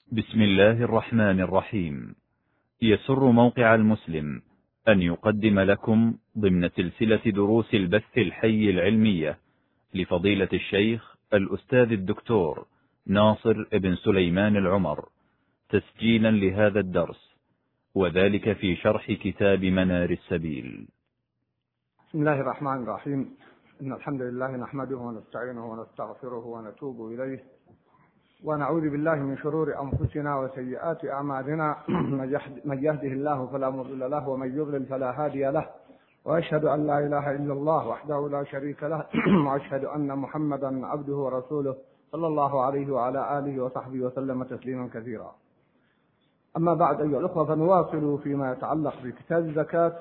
بسم الله الرحمن الرحيم. يسر موقع المسلم أن يقدم لكم ضمن سلسلة دروس البث الحي العلمية لفضيلة الشيخ الأستاذ الدكتور ناصر بن سليمان العمر، تسجيلا لهذا الدرس، وذلك في شرح كتاب منار السبيل. بسم الله الرحمن الرحيم. إن الحمد لله نحمده ونستعينه ونستغفره ونتوب إليه، ونعوذ بالله من شرور أنفسنا وسيئات أعمالنا. من يهده الله فلا مضل له، ومن يضلل فلا هادي له، وأشهد أن لا إله إلا الله وحده لا شريك له، وأشهد أن محمدا عبده ورسوله صلى الله عليه وعلى آله وصحبه وسلم تسليما كثيرا. أما بعد أيها الأخوة، فنواصل فيما يتعلق بكتاب الزكاة،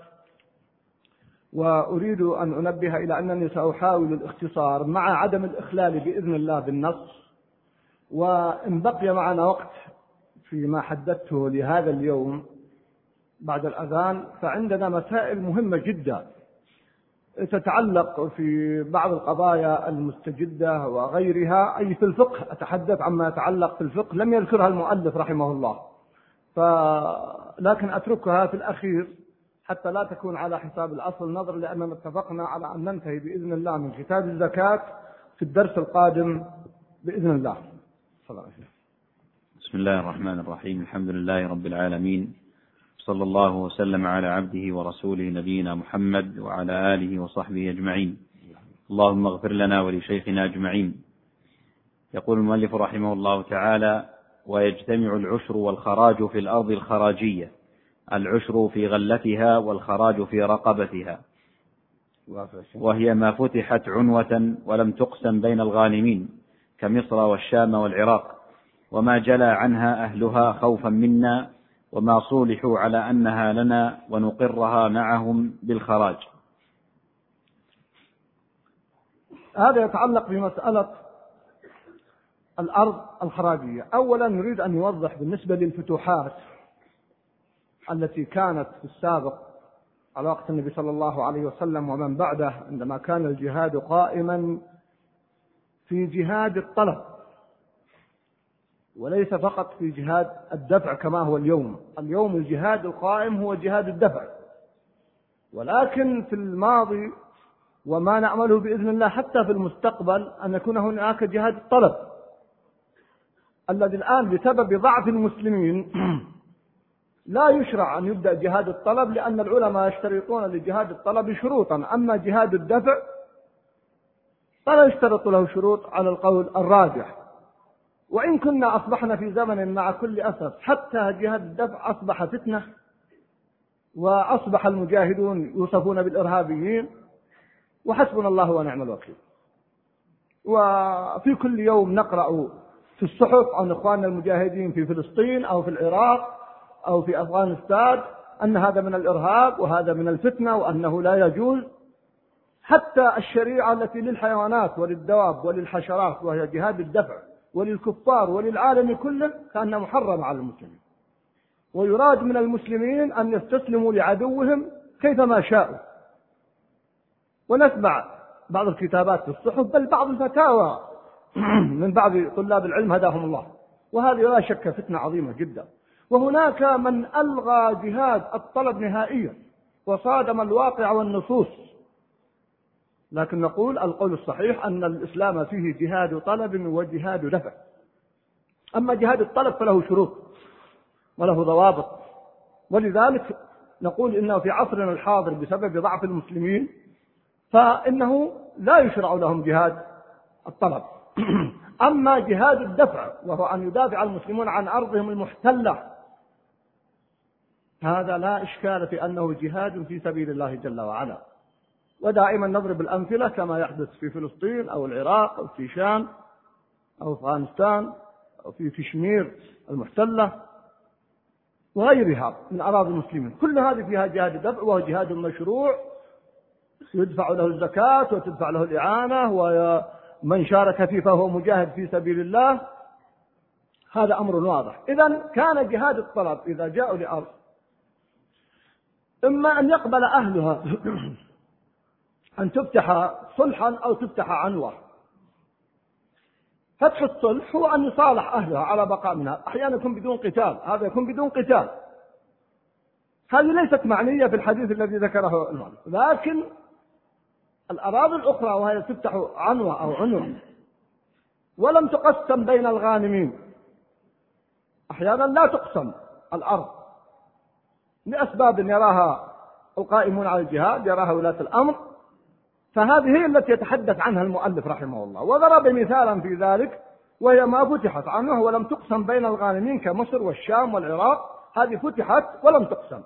وأريد أن أنبه إلى أنني سأحاول الاختصار مع عدم الإخلال بإذن الله بالنص، وإن بقي معنا وقت فيما حددته لهذا اليوم بعد الأذان، فعندنا مسائل مهمة جدا تتعلق في بعض القضايا المستجدة وغيرها، أي في الفقه. أتحدث عما يتعلق في الفقه لم يذكرها المؤلف رحمه الله، لكن أتركها في الأخير حتى لا تكون على حساب الأصل نظر، لأننا اتفقنا على أن ننتهي بإذن الله من كتاب الزكاة في الدرس القادم بإذن الله. بسم الله الرحمن الرحيم. الحمد لله رب العالمين، صلى الله وسلم على عبده ورسوله نبينا محمد وعلى آله وصحبه أجمعين. اللهم اغفر لنا ولشيخنا أجمعين. يقول المؤلف رحمه الله تعالى: ويجتمع العشر والخراج في الأرض الخراجية، العشر في غلتها والخراج في رقبتها، وهي ما فتحت عنوة ولم تقسم بين الغانمين كمصر والشام والعراق، وما جلى عنها أهلها خوفا منا، وما صولحوا على أنها لنا ونقرها معهم بالخراج. هذا يتعلق بمسألة الأرض الخراجية. أولا نريد أن نوضح بالنسبة للفتوحات التي كانت في السابق على وقت النبي صلى الله عليه وسلم ومن بعده، عندما كان الجهاد قائما في جهاد الطلب وليس فقط في جهاد الدفع كما هو اليوم. اليوم الجهاد القائم هو جهاد الدفع، ولكن في الماضي وما نعمله بإذن الله حتى في المستقبل أن يكون هناك جهاد الطلب، الذي الآن بسبب ضعف المسلمين لا يشرع أن يبدأ جهاد الطلب، لأن العلماء يشترطون لجهاد الطلب شروطا، أما جهاد الدفع فلا يشترط له شروط على القول الراجح. وإن كنا أصبحنا في زمن مع كل أسف حتى جهاد الدفع أصبح فتنة، وأصبح المجاهدون يوصفون بالإرهابيين، وحسبنا الله ونعم الوكيل. وفي كل يوم نقرأ في الصحف عن إخواننا المجاهدين في فلسطين أو في العراق أو في أفغانستان أن هذا من الإرهاب وهذا من الفتنة وأنه لا يجوز. حتى الشريعة التي للحيوانات وللدواب وللحشرات وهي جهاد الدفع وللكفار وللعالم كله كان محرم على المسلمين، ويراد من المسلمين أن يستسلموا لعدوهم كيفما شاءوا. ونسمع بعض الكتابات في الصحف، بل بعض الفتاوى من بعض طلاب العلم هداهم الله، وهذه لا شك فتنة عظيمة جدا. وهناك من ألغى جهاد الطلب نهائيا وصادم الواقع والنصوص، لكن نقول القول الصحيح أن الإسلام فيه جهاد طلب وجهاد دفع. أما جهاد الطلب فله شروط وله ضوابط، ولذلك نقول إنه في عصرنا الحاضر بسبب ضعف المسلمين فإنه لا يشرع لهم جهاد الطلب. أما جهاد الدفع وهو أن يدافع المسلمون عن أرضهم المحتلة، هذا لا إشكال في أنه جهاد في سبيل الله جل وعلا. ودائما نضرب الأمثلة كما يحدث في فلسطين أو العراق أو في شام أو أفغانستان أو في كشمير المحتلة وغيرها من أراضي المسلمين، كل هذه فيها جهاد الدفع، وهو جهاد مشروع يدفع له الزكاة وتدفع له الإعانة، ومن شارك فيه فهو مجاهد في سبيل الله. هذا أمر واضح. إذن كان جهاد الطلب إذا جاءوا لأرض إما أن يقبل أهلها أن تفتح صلحا أو تفتح عنوة، فتح الصلح هو أن يصالح أهلها على بقاء منها، أحيانا يكون بدون قتال، هذا يكون بدون قتال. هذه ليست معنية في الحديث الذي ذكره المؤلف، لكن الأراضي الأخرى وهي تفتح عنوة أو عنوة ولم تقسم بين الغانمين، أحيانا لا تقسم الأرض لأسباب يراها القائمون على الجهاد، يراها ولاة الأمر، فهذه هي التي يتحدث عنها المؤلف رحمه الله، وضرب مثالا في ذلك وهي ما فتحت عنه ولم تقسم بين الغانمين كمصر والشام والعراق، هذه فتحت ولم تقسم.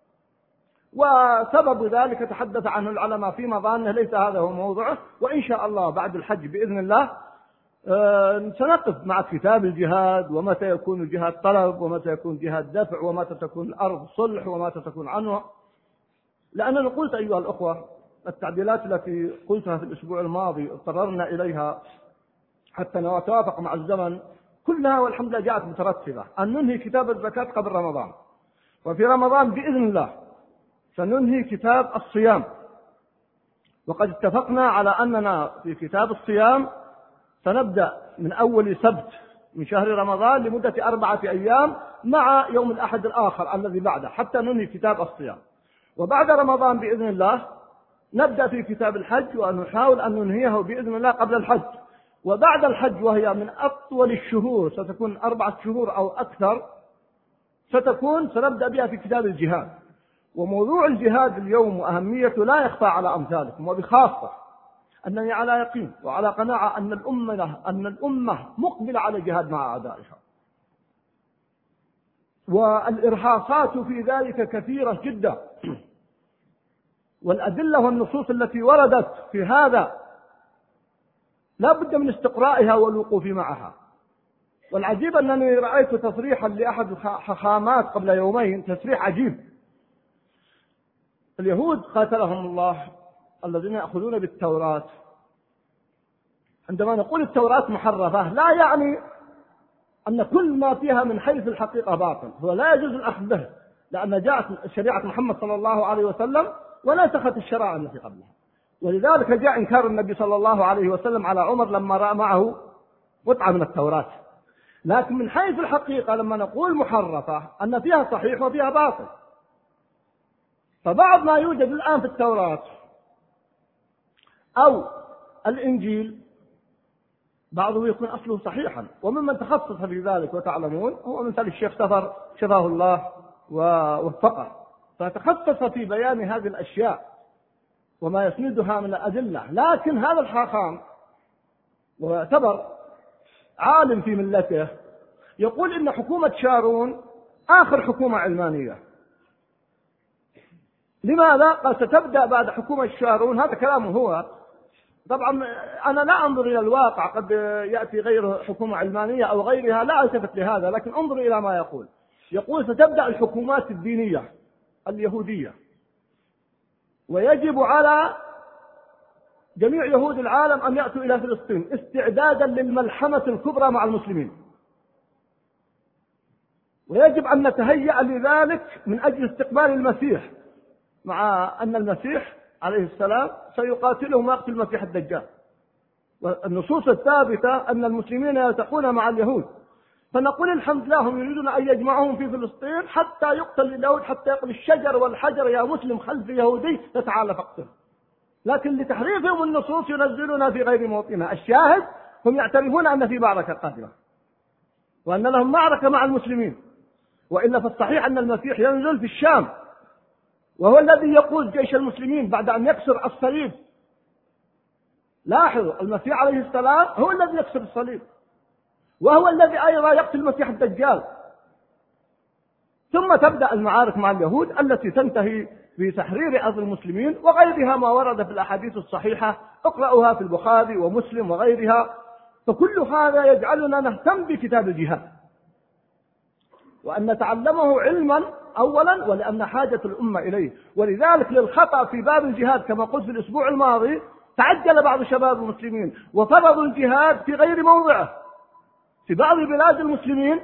وسبب ذلك تحدث عنه العلماء في مظانه، ليس هذا هو موضوعه، وإن شاء الله بعد الحج بإذن الله سنقف مع كتاب الجهاد، ومتى يكون الجهاد طلب، ومتى يكون جهاد دفع، ومتى تكون الأرض صلح، ومتى تكون عنوة. لأننا قلت أيها الأخوة التعديلات التي قلتها في الأسبوع الماضي اضطررنا إليها حتى نتوافق مع الزمن، كلها والحمد لله جاءت مترتبة أن ننهي كتاب الزكاة قبل رمضان، وفي رمضان بإذن الله سننهي كتاب الصيام، وقد اتفقنا على أننا في كتاب الصيام سنبدأ من أول سبت من شهر رمضان لمدة 4 أيام مع يوم الأحد الآخر الذي بعده حتى ننهي كتاب الصيام، وبعد رمضان بإذن الله نبدأ في كتاب الحج ونحاول أن ننهيه بإذن الله قبل الحج، وبعد الحج وهي من أطول الشهور ستكون 4 شهور أو أكثر سنبدأ بها في كتاب الجهاد. وموضوع الجهاد اليوم وأهميته لا يخفى على أمثالكم، وبخاصة أنني على يقين وعلى قناعة أن الأمة مقبلة على الجهاد مع أعدائها، والإرهاصات في ذلك كثيرة جدا، والأدلة والنصوص التي وردت في هذا لا بد من استقرائها والوقوف معها. والعجيب أنني رأيت تصريحا لأحد الحاخامات قبل يومين، تصريح عجيب. اليهود قاتلهم الله الذين يأخذون بالتوراة، عندما نقول التوراة محرفة لا يعني أن كل ما فيها من حيث الحقيقة باطل، هو لا يجوز الأخذ به، لأن جاءت شريعة محمد صلى الله عليه وسلم ونسخت الشرائع التي قبلها. ولذلك جاء إنكار النبي صلى الله عليه وسلم على عمر لما رأى معه قطعة من التوراة. لكن من حيث الحقيقة لما نقول محرفة أن فيها صحيح وفيها باطل. فبعض ما يوجد الآن في التوراة أو الإنجيل بعضه يكون أصله صحيحا، وممن تخصص في ذلك وتعلمون هو مثل الشيخ سفر شفاه الله ووفقه، فتخصص في بيان هذه الأشياء وما يسندها من الأدلة. لكن هذا الحاخام ويعتبر عالم في ملته يقول إن حكومة شارون آخر حكومة علمانية. لماذا؟ قال ستبدأ بعد حكومة شارون، هذا كلامه هو. طبعا أنا لا أنظر إلى الواقع، قد يأتي غير حكومة علمانية أو غيرها، لا ألتفت لهذا، لكن انظر إلى ما يقول ستبدأ الحكومات الدينية اليهودية، ويجب على جميع يهود العالم أن يأتوا إلى فلسطين استعدادا للملحمة الكبرى مع المسلمين، ويجب أن نتهيأ لذلك من أجل استقبال المسيح، مع أن المسيح عليه السلام سيقاتلهم ويقتل المسيح الدجال، والنصوص الثابتة أن المسلمين يلتقون مع اليهود. فنقول الحمد لله هم يريدون أن يجمعهم في فلسطين حتى يقتل اليهود، حتى يقول الشجر والحجر يا مسلم خلف يهودي فتعال فاقتله. لكن لتحريفهم النصوص ينزلونها في غير موطنها. الشاهد هم يعترفون أن في معركة قادمة وأن لهم معركة مع المسلمين، وإلا فالصحيح أن المسيح ينزل في الشام، وهو الذي يقود جيش المسلمين بعد أن يكسر الصليب. لاحظوا المسيح عليه السلام هو الذي يكسر الصليب، وهو الذي أيضا يقتل المسيح الدجال. ثم تبدأ المعارك مع اليهود التي تنتهي بتحرير أرض المسلمين وغيرها ما ورد في الأحاديث الصحيحة، اقرأوها في البخاري ومسلم وغيرها. فكل هذا يجعلنا نهتم بكتاب الجهاد وأن نتعلمه علما أولا، ولأن حاجة الأمة إليه. ولذلك للخطأ في باب الجهاد كما قلت في الأسبوع الماضي، تعجل بعض شباب المسلمين وفرضوا الجهاد في غير موضعه. في بعض بلاد المسلمين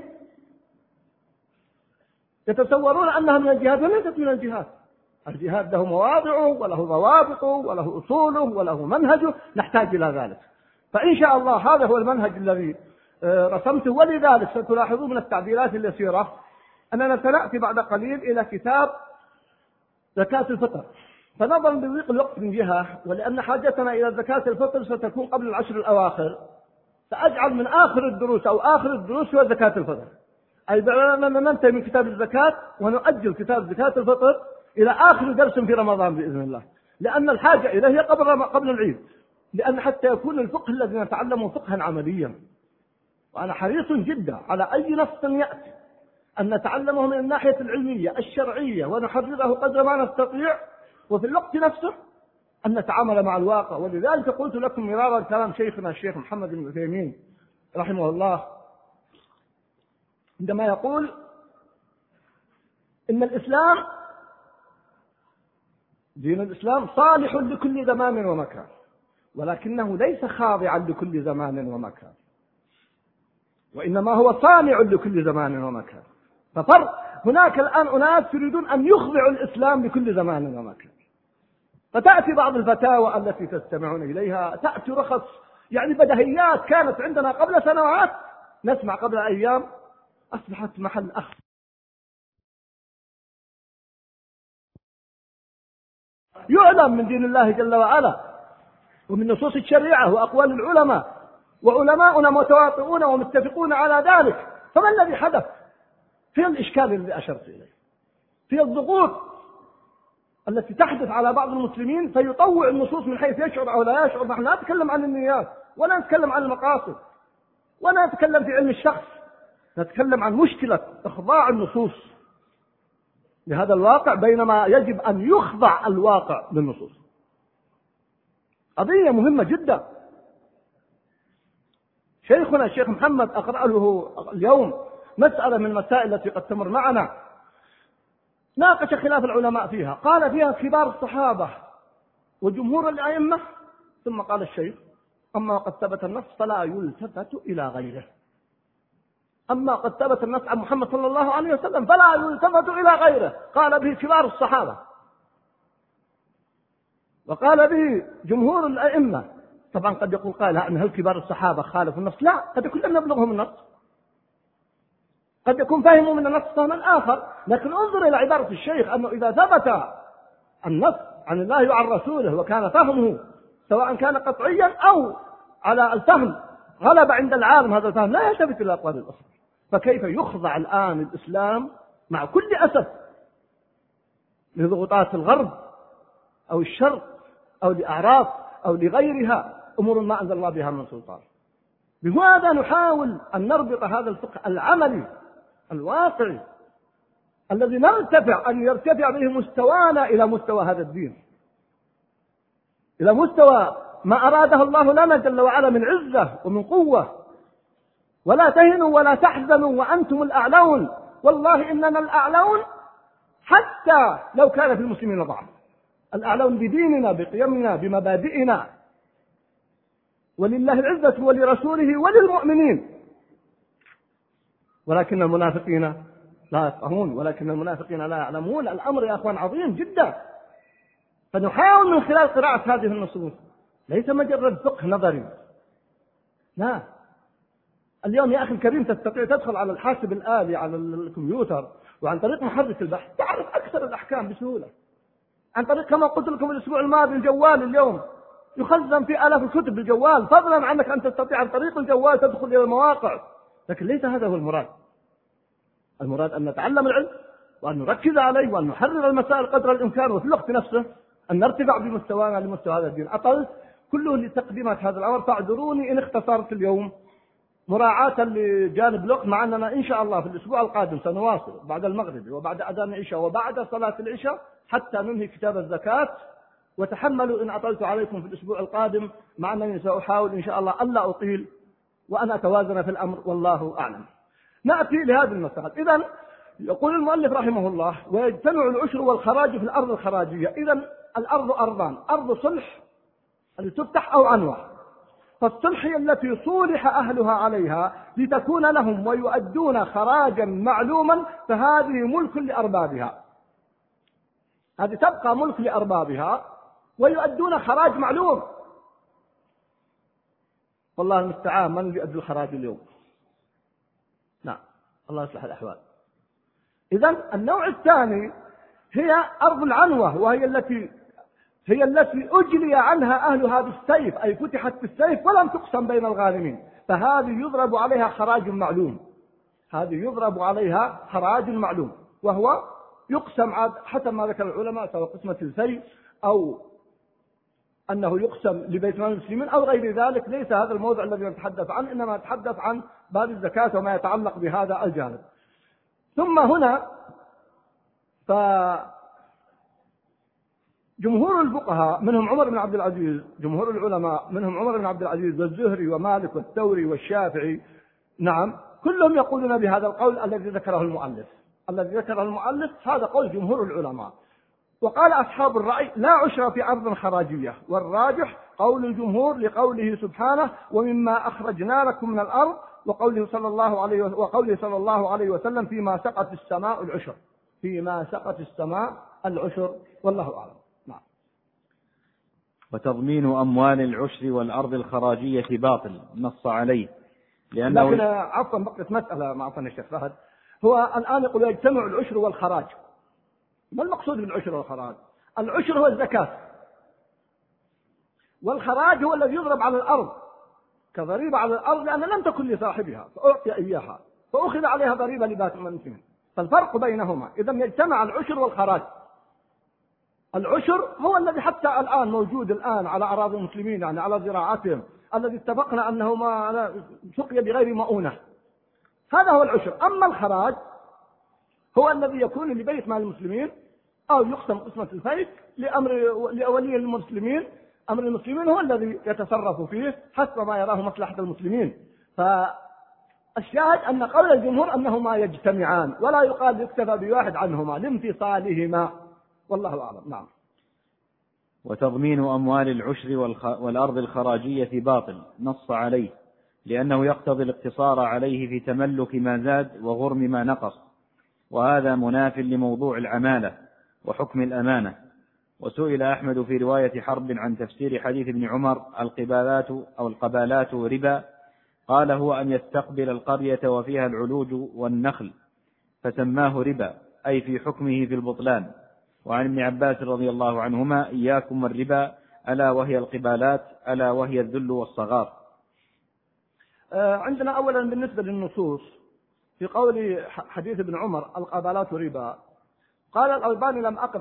يتصورون أنها من الجهاد، وليست من الجهاد. الجهاد له مواضعه وله ضوابطه وله أصوله وله منهجه، نحتاج إلى ذلك. فإن شاء الله هذا هو المنهج الذي رسمته. ولذلك ستلاحظون من التعديلات اليسيرة أننا سنأتي بعد قليل إلى كتاب زكاة الفطر، فنظرا لضيق الوقت من جهة ولأن حاجتنا إلى زكاة الفطر ستكون قبل العشر الأواخر، سأجعل من آخر الدروس أو آخر الدروس هو زكاة الفطر، أي أننا ننتهي من كتاب الزكاة ونؤجل كتاب زكاة الفطر إلى آخر درس في رمضان بإذن الله، لأن الحاجة إليه قبل العيد، لأن حتى يكون الفقه الذي نتعلمه فقها عمليا. وأنا حريص جدا على أي نص يأتي أن نتعلمه من الناحية العلمية الشرعية ونحرره قدر ما نستطيع، وفي الوقت نفسه أن نتعامل مع الواقع. ولذلك قلت لكم مرارا كلام شيخنا الشيخ محمد بن عثيمين رحمه الله عندما يقول إن الإسلام دين الإسلام صالح لكل زمان ومكان، ولكنه ليس خاضعا لكل زمان ومكان، وإنما هو صانع لكل زمان ومكان. ففرق، هناك الآن أناس يريدون أن يخضعوا الإسلام لكل زمان ومكان، فتأتي بعض الفتاوى التي تستمعون إليها تأتي رخص، يعني بدهيات كانت عندنا قبل سنوات نسمع قبل أيام أصبحت محل أخذ. يعلم من دين الله جل وعلا ومن نصوص الشريعة وأقوال العلماء، وعلماؤنا متواطئون ومتفقون على ذلك. فما الذي حدث؟ في الإشكال الذي أشرت إليه، في الضغوط التي تحدث على بعض المسلمين فيطوع النصوص من حيث يشعر أو لا يشعر. نحن لا نتكلم عن النيات ولا نتكلم عن المقاصد ولا نتكلم في علم الشخص، نتكلم عن مشكلة إخضاع النصوص لهذا الواقع، بينما يجب أن يخضع الواقع للنصوص. قضية مهمة جدا. شيخنا الشيخ محمد أقرأ له اليوم مسألة من المسائل التي قد تمر معنا، ناقش خلاف العلماء فيها، قال فيها كبار الصحابة وجمهور الأئمة، ثم قال الشيخ أما قد ثبت النص فلا يلتفت إلى غيره. أما قد ثبت النص عن محمد صلى الله عليه وسلم فلا يلتفت إلى غيره، قال به كبار الصحابة وقال به جمهور الأئمة. طبعا قد يقول قائل هل كبار الصحابة خالفوا النص؟ لا، قد يكون لم يبلغهم النص، قد يكون فهموا من النص فهما آخر. لكن انظر إلى عبارة الشيخ أنه إذا ثبت النص عن الله وعن رسوله وكان فهمه سواء كان قطعيا أو على الفهم غلب عند العالم هذا الفهم لا يلتفت إلى الأقوال الأخرى، فكيف يخضع الآن الإسلام مع كل أسف لضغوطات الغرب أو الشرق أو لأعراض أو لغيرها أمور ما أنزل الله بها من سلطان. بماذا نحاول أن نربط هذا الفقه العملي الواقعي الذي نرتفع أن يرتفع به مستوانا إلى مستوى هذا الدين، إلى مستوى ما أراده الله لنا جل وعلا من عزة ومن قوة. ولا تهنوا ولا تحزنوا وأنتم الأعلون، والله إننا الأعلون حتى لو كان في المسلمين ضعف، الأعلون بديننا بقيمنا بمبادئنا، ولله العزة ولرسوله وللمؤمنين. ولكن المنافقين لا يفقهون، ولكن المنافقين لا يعلمون. الأمر يا أخوان عظيم جدا. فنحاول من خلال قراءة هذه النصوص ليس مجرد فقه نظري، لا. اليوم يا أخي الكريم تستطيع تدخل على الحاسب الآلي على الكمبيوتر وعن طريق محرك البحث تعرف أكثر الأحكام بسهولة، عن طريق كما قلت لكم الأسبوع الماضي الجوال اليوم يخزن في آلاف الكتب بالجوال، فضلا عنك أن تستطيع عن طريق الجوال تدخل إلى المواقع. لكن ليس هذا هو المراد. المراد أن نتعلم العلم وأن نركز عليه وأن نحرر المسائل قدر الإمكان، وفي الوقت نفسه أن نرتفع بمستوانا لمستوى هذا الدين. أطلت كله لتقديمات هذا الأمر، فاعذروني إن اختصرت اليوم مراعاة لجانب الوقت، مع أننا إن شاء الله في الأسبوع القادم سنواصل بعد المغرب وبعد أذان العشاء وبعد صلاة العشاء حتى ننهي كتاب الزكاة. وتحملوا إن أطلت عليكم في الأسبوع القادم، مع أنني سأحاول إن شاء الله ألا أطيل وأن أتوازن في الأمر والله أعلم. نأتي لهذه المسألة. إذن يقول المؤلف رحمه الله ويجتمع العشر والخراج في الأرض الخراجية. إذن الأرض أرضان، أرض صلح اللي تفتح أو عنوة، فالصلح هي التي صولح أهلها عليها لتكون لهم ويؤدون خراجا معلوما، فهذه ملك لأربابها، هذه تبقى ملك لأربابها ويؤدون خراج معلوم. والله المستعان من يؤدي الخراج اليوم. نعم، الله يصلح الأحوال. إذن النوع الثاني هي أرض العنوة، وهي التي أجلي عنها أهل هذا السيف، أي فتحت بالسيف ولم تقسم بين الغانمين، فهذه يضرب عليها خراج معلوم. هذه يضرب عليها خراج معلوم، وهو يقسم حسب ما ذكر العلماء، سواء قسمة الفيء أو أنه يقسم لبيت مال المسلمين أو غير ذلك. ليس هذا الموضع الذي نتحدث عنه، إنما نتحدث عن باب الزكاة وما يتعلق بهذا الجانب. ثم هنا جمهور الفقهاء منهم عمر بن عبد العزيز، جمهور العلماء منهم عمر بن عبد العزيز والزهري ومالك والثوري والشافعي، نعم، كلهم يقولون بهذا القول الذي ذكره المؤلف. هذا قول جمهور العلماء. وقال أصحاب الرأي لا عشر في أرض خراجية، والراجح قول الجمهور لقوله سبحانه ومما أخرجنا لكم من الأرض، وقوله صلى الله عليه وسلم فيما سقت السماء العشر، والله أعلم. نعم. وتضمين أموال العشر والأرض الخراجية باطل، نص عليه لأنه. لكن عفوا بقيت مسألة مع الشيخ فهد. هو الآن يقول يجتمع العشر والخراج. ما المقصود بالعشر والخراج؟ العشر هو الزكاة، والخراج هو الذي يضرب على الأرض كضريبة على الأرض، لأن لم تكن لصاحبها فأعطي إياها فأخذ عليها ضريبة لبات المسلمين. فالفرق بينهما إذا يجتمع العشر والخراج. العشر هو الذي حتى الآن موجود الآن على أراضي المسلمين، يعني على زراعتهم، الذي اتفقنا أنه ما سقي بغير مؤونة، هذا هو العشر. أما الخراج هو الذي يكون لبيت مال المسلمين أو يقسم قسمة الفيء لأولي المسلمين. أمر المسلمين هو الذي يتصرف فيه حسب ما يراه مصلحة المسلمين. فالشاهد أن قول الجمهور أنهما يجتمعان، ولا يقال يكتفى بواحد عنهما لانفصالهما، والله أعلم. نعم. وتضمين أموال العشر والأرض الخراجية باطل، نص عليه لأنه يقتضي الاقتصار عليه في تملك ما زاد وغرم ما نقص، وهذا مناف لموضوع العمالة وحكم الأمانة. وسئل أحمد في رواية حرب عن تفسير حديث ابن عمر القبالات ربا، قال هو أن يستقبل القرية وفيها العلوج والنخل، فسماه ربا، أي في حكمه في البطلان. وعن ابن عباس رضي الله عنهما إياكم والربا، ألا وهي القبالات، ألا وهي الذل والصغار. عندنا أولا بالنسبة للنصوص في قول حديث ابن عمر القبالات ربا، قال الألباني لم أقف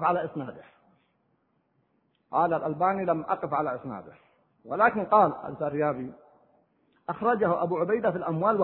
على إسناده، ولكن قال الفاريابي أخرجه أبو عبيدة في الأموال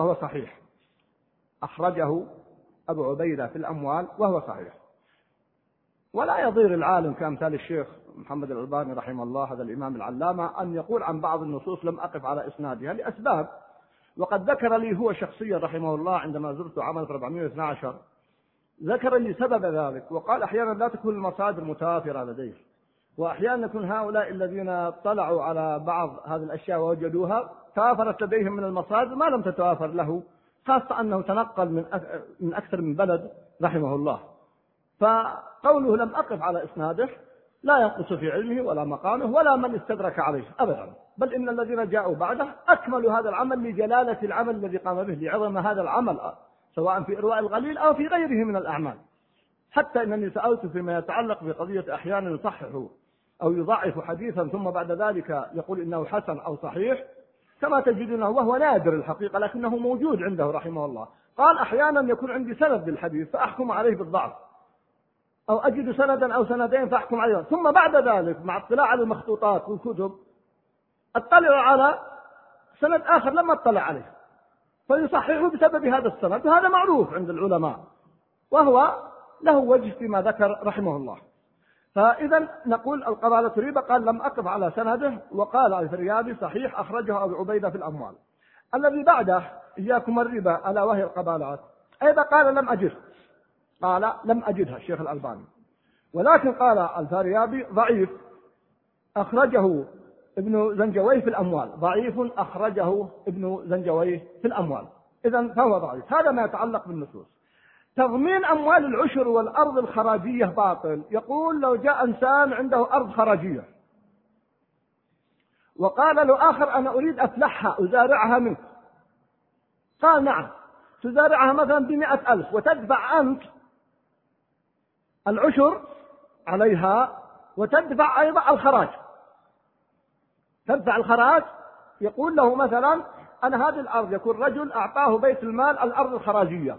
وهو صحيح. ولا يضير العالم كأمثال الشيخ محمد الألباني رحمه الله، هذا الإمام العلامة، أن يقول عن بعض النصوص لم أقف على إسنادها لأسباب. وقد ذكر لي هو شخصيا رحمه الله عندما زرت عام 412 ذكر لي سبب ذلك، وقال أحيانا لا تكون المصادر متوافرة لديه، وأحيانا يكون هؤلاء الذين اطلعوا على بعض هذه الأشياء ووجدوها توافرت لديهم من المصادر ما لم تتوافر له، خاصة أنه تنقل من أكثر من بلد رحمه الله. فقوله لم أقف على إسناده لا ينقص في علمه ولا مقامه ولا من استدرك عليه أبدا، بل إن الذين جاءوا بعده أكملوا هذا العمل لجلالة العمل الذي قام به، لعظم هذا العمل، سواء في إرواء الغليل أو في غيره من الأعمال. حتى إنني سألت فيما يتعلق بقضية أحيانا يصحح أو يضعف حديثا ثم بعد ذلك يقول إنه حسن أو صحيح، كما تجدونه وهو نادر الحقيقة لكنه موجود عنده رحمه الله. قال أحيانا يكون عندي سند للحديث فأحكم عليه بالضعف، أو أجد سندا أو سندين فأحكم عليه، ثم بعد ذلك مع اطلاع على المخطوطات والكتب اطلع على سند آخر لم اطلع عليه فيصححه بسبب هذا السند، وهذا معروف عند العلماء وهو له وجه فيما ذكر رحمه الله. فإذا نقول القبالة ربا، قال لم أقف على سنده. وقال الفريابي صحيح أخرجه أبو عبيدة في الأموال. الذي بعده إياكم الربا ألا وهي القبالات أيضا قال لم أجدها الشيخ الألباني، ولكن قال الفاريابي ضعيف أخرجه ابن زنجويه في الأموال، ضعيف أخرجه ابن زنجويه في الأموال، إذن فهو ضعيف. هذا ما يتعلق بالنصوص. تضمين أموال العشر والأرض الخراجية باطل. يقول لو جاء إنسان عنده أرض خراجية وقال له آخر أنا أريد أفلحها أزارعها منك. قال نعم، تزارعها مثلا ب100,000 وتدفع أنت العشر عليها وتدفع أيضا الخراج. تدفع الخراج. يقول له مثلا أنا هذه الأرض، يكون رجل أعطاه بيت المال الأرض الخراجية،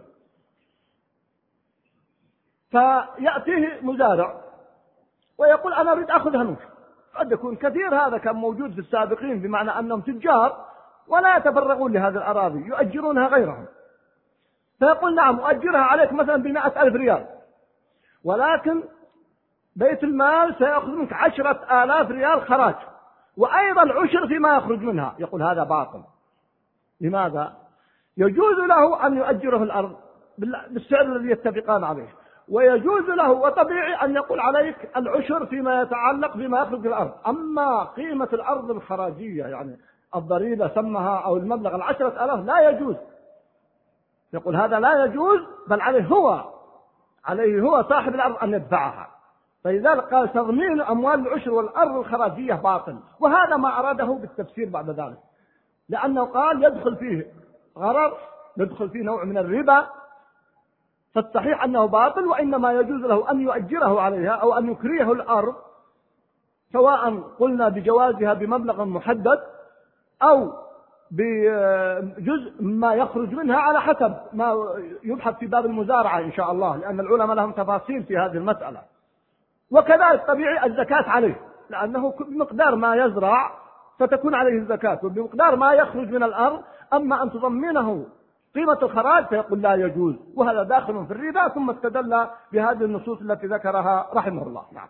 فيأتيه مزارع ويقول أنا أريد أخذها منك. قد يكون كثير هذا كان موجود في السابقين، بمعنى أنهم تجار ولا يتفرغون لهذه الأراضي، يؤجرونها غيرهم. فيقول نعم أؤجرها عليك مثلا ب100,000 ريال، ولكن بيت المال سيأخذ منك 10,000 ريال خراج وأيضا عشر فيما يخرج منها. يقول هذا باطل. لماذا؟ يجوز له أن يؤجره الأرض بالسعر الذي يتفقان عليه، ويجوز له وطبيعي أن يقول عليك العشر فيما يتعلق بما يخرج من الأرض. أما قيمة الأرض الخراجية يعني الضريبة سمها أو المبلغ 10,000 لا يجوز. يقول هذا لا يجوز، بل عليه هو صاحب الأرض أن يدفعها. فلذلك قال تضمين أموال العشر والأرض الخراجية باطل. وهذا ما أراده بالتفسير بعد ذلك، لأنه قال يدخل فيه غرر، يدخل فيه نوع من الربا، فالصحيح أنه باطل، وإنما يجوز له أن يؤجره عليها أو أن يكريه الأرض، سواء قلنا بجوازها بمبلغ محدد أو بجزء ما يخرج منها، على حسب ما يبحث في باب المزارعة إن شاء الله، لأن العلماء لهم تفاصيل في هذه المسألة. وكذلك طبيعي الزكاة عليه، لأنه بمقدار ما يزرع فتكون عليه الزكاة، وبمقدار ما يخرج من الأرض. أما أن تضمنه قيمة الخراج فيقول لا يجوز، وهذا داخل في الربا. ثم استدل بهذه النصوص التي ذكرها رحمه الله. نعم.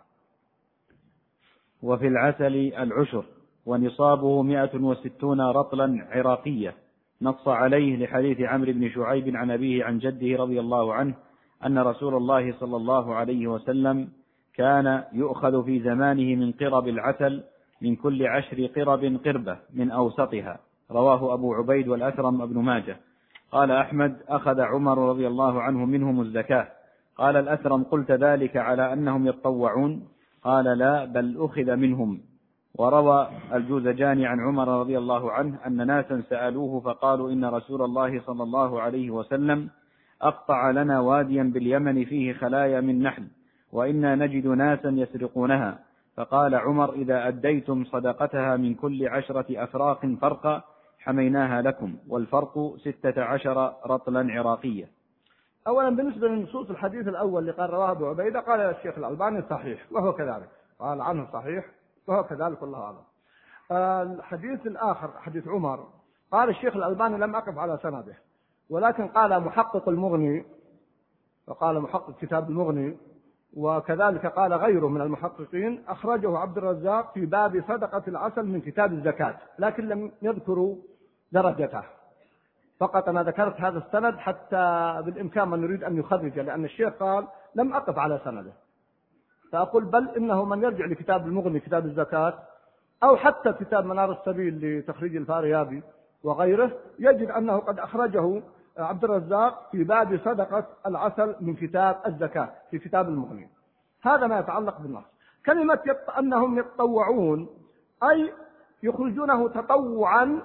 وفي العسل العشر ونصابه 160 رطلا عراقية، نص عليه لحديث عمرو بن شعيب عن أبيه عن جده رضي الله عنه أن رسول الله صلى الله عليه وسلم كان يؤخذ في زمانه من قرب العسل من كل 10 قرب قربة من أوسطها. رواه أبو عبيد والأثرم ابن ماجه. قال أحمد أخذ عمر رضي الله عنه منهم الزكاة. قال الأثرم قلت ذلك على أنهم يتطوعون؟ قال لا، بل أخذ منهم. وروى الجوزجاني عن عمر رضي الله عنه أن ناسا سألوه فقالوا إن رسول الله صلى الله عليه وسلم أقطع لنا واديا باليمن فيه خلايا من نحل، وإنا نجد ناسا يسرقونها. فقال عمر إذا أديتم صدقتها من كل 10 أفراق فرقا حميناها لكم، والفرق 16 رطلا عراقية. أولا بالنسبة للنصوص الحديث الأول اللي قال رواه أبو عبيدة، قال الشيخ الألباني صحيح وهو كذلك، قال عنه صحيح وهو كذلك والله أعلم. الحديث الآخر حديث عمر قال الشيخ الألباني لم أقف على سنده، ولكن قال محقق المغني وقال محقق كتاب المغني، وكذلك قال غيره من المحققين، أخرجه عبد الرزاق في باب صدقة العسل من كتاب الزكاة، لكن لم يذكروا درجته. فقط أنا ذكرت هذا السند حتى بالإمكان من يريد أن يخرج، لأن الشيخ قال لم أقف على سنده، فأقول بل إنه من يرجع لكتاب المغني كتاب الزكاة أو حتى كتاب منار السبيل لتخريج الفاريابي وغيره، يجد أنه قد أخرجه عبد الرزاق في باب صدقة العسل من كتاب الزكاة في كتاب المغني. هذا ما يتعلق بالنص. كلمة أنهم يتطوعون أي يخرجونه تطوعا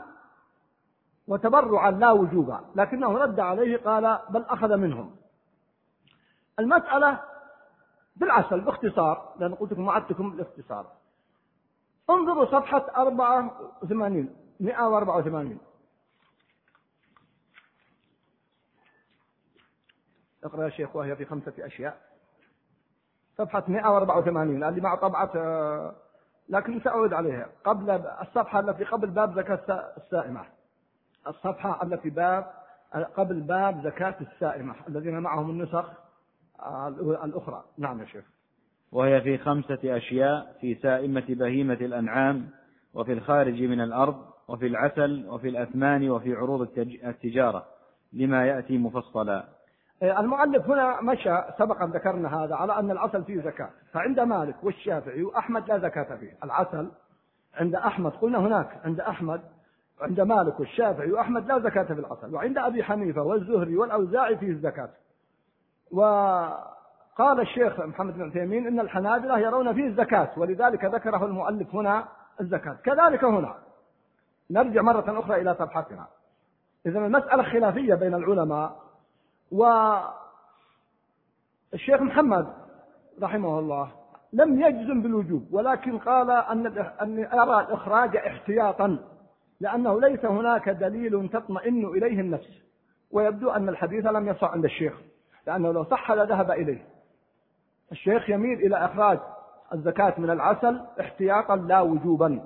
وتبرعا لا وجوبا، لكنه رد عليه قال بل أخذ منهم. المسألة بالعسل باختصار، لأن قلت لكم وعدتكم بالاختصار. انظروا صفحة 84 184. اقرأ يا شيخ وهي في 5 أشياء. صفحة 184 اللي مع طبعة، لكن سأعود عليها قبل الصفحة التي قبل باب زكاة السائمة. الصفحة التي قبل باب زكاة السائمة الذين معهم النسخ الأخرى. نعم يا شيخ. وهي في 5 أشياء: في سائمة بهيمة الأنعام، وفي الخارج من الأرض، وفي العسل، وفي الأثمان، وفي عروض التجارة، لما يأتي مفصلا. المؤلف هنا مشى سبقا ذكرنا هذا على أن العسل فيه زكاة، فعند مالك والشافعي وأحمد لا زكاة فيه. العسل عند أحمد قلنا هناك عند أحمد عند مالك والشافعي وأحمد لا زكاة في العسل، وعند أبي حنيفة والزهري والأوزاعي فيه الزكاة. وقال الشيخ محمد بن عثيمين إن الحنابلة يرون فيه الزكاة، ولذلك ذكره المؤلف هنا الزكاة. كذلك هنا نرجع مرة أخرى إلى صفحتنا. إذا المسألة خلافية بين العلماء، والشيخ محمد رحمه الله لم يجزم بالوجوب، ولكن قال أن أرى الإخراج احتياطا، لأنه ليس هناك دليل تطمئن إليه النفس، ويبدو أن الحديث لم يصح عند الشيخ، لأنه لو صح لذهب إليه. الشيخ يميل إلى إخراج الزكاة من العسل احتياطا لا وجوبا،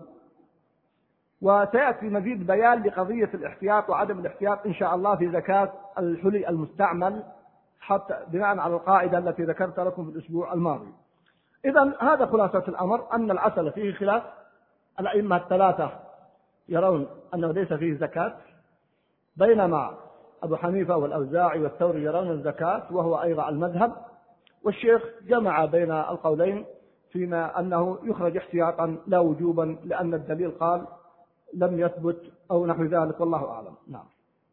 وسيأتي مزيد بيان لقضية الاحتياط وعدم الاحتياط إن شاء الله في زكاة الحلي المستعمل، حتى بناء على القاعدة التي ذكرت لكم في الأسبوع الماضي. إذن هذا خلاصة الأمر، أن العسل فيه خلاف. الأئمة الثلاثة يرون أنه ليس فيه زكاة، بينما أبو حنيفة والأوزاعي والثوري يرون الزكاة، وهو أيضا المذهب. والشيخ جمع بين القولين فيما أنه يخرج احتياطا لا وجوبا، لأن الدليل قال لم يثبت أو نحو ذلك، والله أعلم. نعم.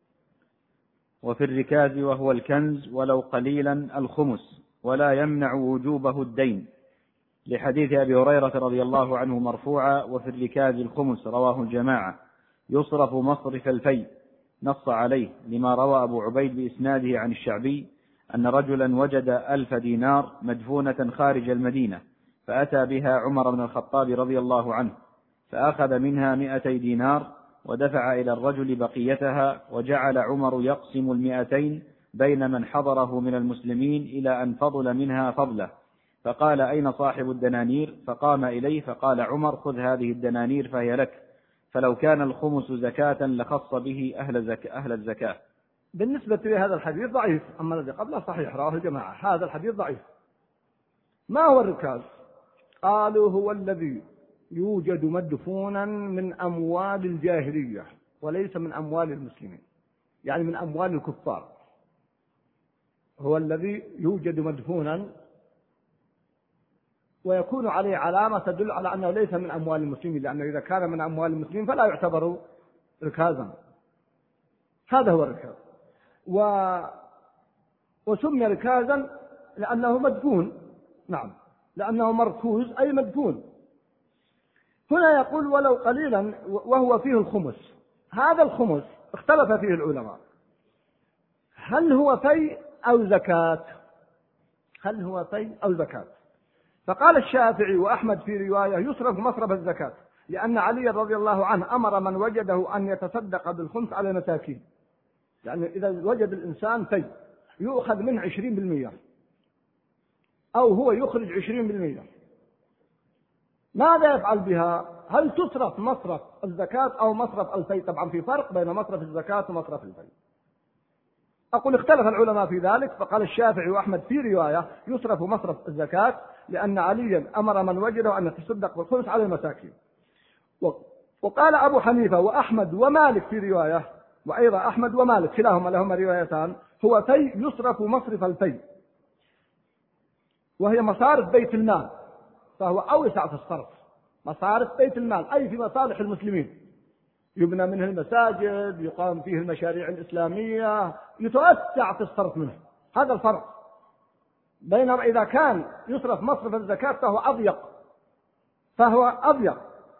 وفي الركاز وهو الكنز ولو قليلا الخمس، ولا يمنع وجوبه الدين، لحديث أبي هريرة رضي الله عنه مرفوعا: وفي الركاز الخمس، رواه الجماعة، يصرف مصرف الفيء، نص عليه، لما روى أبو عبيد بإسناده عن الشعبي أن رجلا وجد 1000 دينار مدفونة خارج المدينة، فأتى بها عمر بن الخطاب رضي الله عنه، فأخذ منها 200 دينار ودفع إلى الرجل بقيتها، وجعل عمر يقسم 200 بين من حضره من المسلمين إلى أن فضل منها فضله، فقال: أين صاحب الدنانير؟ فقام إليه، فقال عمر: خذ هذه الدنانير فهي لك، فلو كان الخمس زكاة لخص به أهل الزكاة. بالنسبة لهذا الحديث ضعيف، أما الذي قبله صحيح، رواه الجماعة. هذا الحديث ضعيف. ما هو الركاز؟ قالوا هو الذي يوجد مدفونا من أموال الجاهلية، وليس من أموال المسلمين، يعني من أموال الكفار. هو الذي يوجد مدفونا ويكون عليه علامة تدل على أنه ليس من أموال المسلمين، لأنه إذا كان من أموال المسلمين فلا يعتبر ركازا. هذا هو الركاز. وسمي ركازا لأنه مدفون. نعم، لأنه مركوز أي مدفون. هنا يقول ولو قليلا، وهو فيه الخمس. هذا الخمس اختلف فيه العلماء، هل هو في أو زكاة؟ هل هو في أو زكاة؟ فقال الشافعي وأحمد في رواية: يصرف مصرف الزكاة، لأن علي رضي الله عنه أمر من وجده أن يتصدق بالخمس على المساكين. يعني إذا وجد الإنسان في يؤخذ منه 20%، أو هو يخرج 20%، ماذا يفعل بها؟ هل تصرف مصرف الزكاة أو مصرف الفي؟ طبعا في فرق بين مصرف الزكاة ومصرف الفي. أقول اختلف العلماء في ذلك، فقال الشافعي وأحمد في رواية: يصرف مصرف الزكاة، لأن عليا أمر من وجده أن يتصدق بالخمس على المساكين. وقال أبو حنيفة وأحمد ومالك في رواية، وأيضا أحمد ومالك كلاهما لهما روايتان: هو في يصرف مصرف الفي، وهي مصارف بيت المال، فهو أوسع في الصرف. مصارف بيت المال أي في مصالح المسلمين، يبنى منه المساجد، يقام فيه المشاريع الإسلامية، يتوسع في الصرف منه. هذا الفرق. بينما إذا كان يصرف مصرف الزكاة فهو أضيق.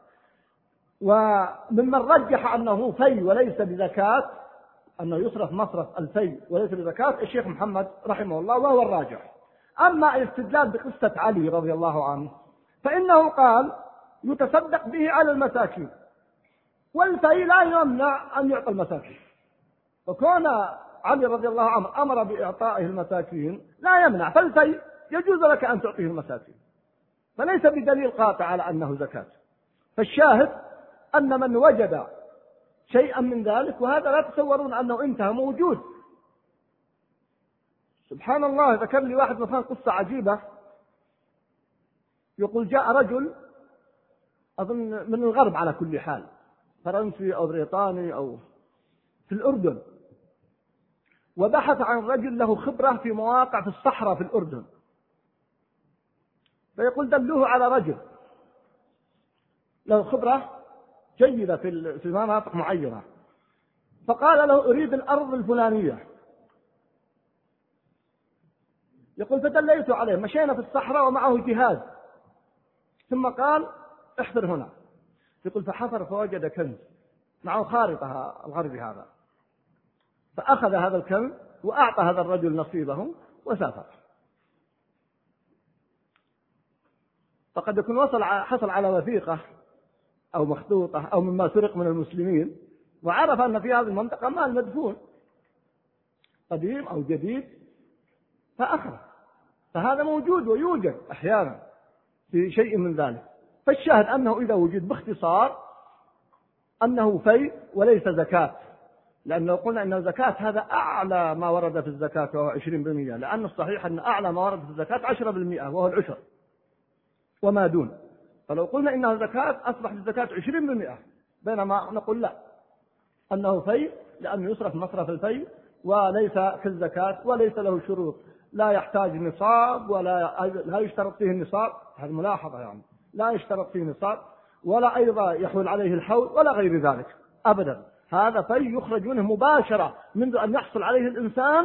وممن رجح أنه في وليس بزكاة، أنه يصرف مصرف الفي وليس بزكاة، الشيخ محمد رحمه الله، وهو الراجح. أما الاستدلال بقصة علي رضي الله عنه فإنه قال: يتصدق به على المساكين، والفي لا يمنع أن يعطى المساكين، وكون علي رضي الله عنه أمر بإعطائه المساكين لا يمنع، فالفي يجوز لك أن تعطيه المساكين، فليس بدليل قاطع على أنه زكاة. فالشاهد أن من وجد شيئا من ذلك، وهذا لا تصورون أنه انتهى، موجود. سبحان الله، ذكر لي واحد مثلا قصة عجيبة، يقول جاء رجل أظن من الغرب على كل حال، فرنسي أو بريطاني أو في الأردن، وبحث عن رجل له خبرة في مواقع في الصحراء في الأردن، فيقول دلوه على رجل له خبرة جيدة في مناطق معينة، فقال له: أريد الأرض الفلانية. يقول فدليت عليه، مشينا في الصحراء ومعه جهاز، ثم قال: احفر هنا. يقول فحفر فوجد كنز معه خارطة الغربي هذا، فأخذ هذا الكنز وأعطى هذا الرجل نصيبه وسافر. فقد يكون حصل على وثيقة أو مخطوطة أو مما سرق من المسلمين، وعرف أن في هذه المنطقة مال مدفون قديم أو جديد فأخذ. فهذا موجود ويوجد أحيانا في شيء من ذلك. فالشاهد أنه إذا وجد باختصار أنه فيء وليس زكاة، لأن لو قلنا أن الزكاة هذا أعلى ما ورد في الزكاة وهو 20%، لأن الصحيح أن أعلى ما ورد في الزكاة 10% وهو العشر وما دون. فلو قلنا إنها زكاة أصبح الزكاة 20%، بينما نقول لا، أنه فيء لأنه يصرف مصرف الفيء وليس كالزكاة وليس له شروط، لا يحتاج نصاب لا يشترط فيه النصاب، هذه ملاحظة يعني، لا يشترط فيه نصاب ولا أيضا يحول عليه الحول ولا غير ذلك أبدا. هذا في يخرج منه مباشرة منذ أن يحصل عليه الإنسان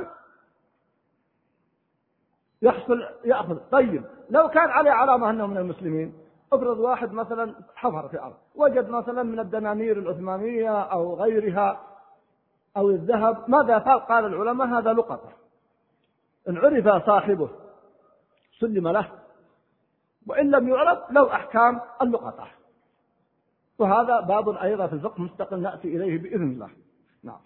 يأخذ. طيب لو كان عليه علامة أنه من المسلمين، افرض واحد مثلا حفر في أرض وجد مثلا من الدنانير العثمانية أو غيرها أو الذهب، ماذا فعل؟ قال العلماء هذا لقطة، إن عرف صاحبه سلم له، وإن لم يعرف له أحكام اللقطة. وهذا باب أيضا في الفقه مستقل نأتي إليه بإذن الله.